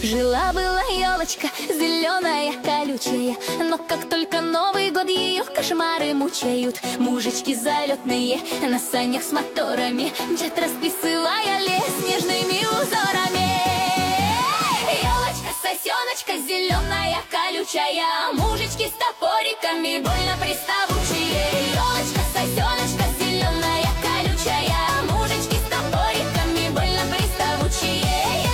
Жила-была елочка, зеленая, колючая, но как только Новый год ее кошмары мучают. Мужички залетные на санях с моторами мчат, расписывая лес нежными узорами. Елочка, сосеночка, зеленая, колючая, мужички с топориками больно приставучие. Елочка, сосеночка, зеленая, колючая, мужички с топориками больно приставучие.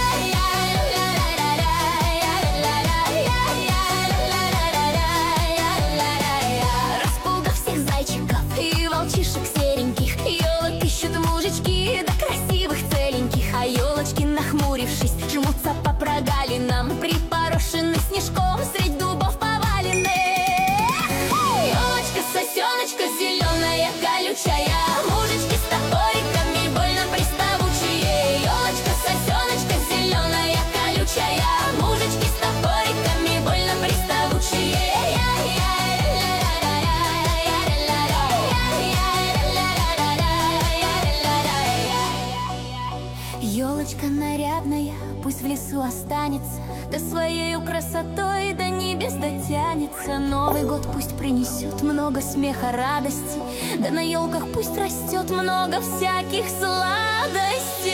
Распугав всех зайчиков и волчишек сереньких, елок ищут мужички до красивых целеньких. А елочки, нахмурившись, жмутся по прогалинам, припорошены снежком, средь дубов повалены. Елочка, сосеночка, зеленая, колючая, мужички с топориками больно приставучие. Елочка, сосеночка, зеленая, колючая, мужички с топориками больно приставучие. Елочка нарядная, пусть в лесу останется, да своей красотой до небес дотянется. Новый год пусть принесет много смеха, радости, да на елках пусть растет много всяких сладостей.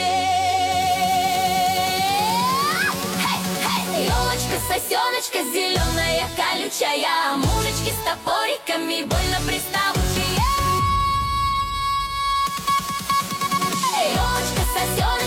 Елочка, сосеночка, зеленая, колючая, мужички с топориками больно приставучие. Елочка, сосеночка,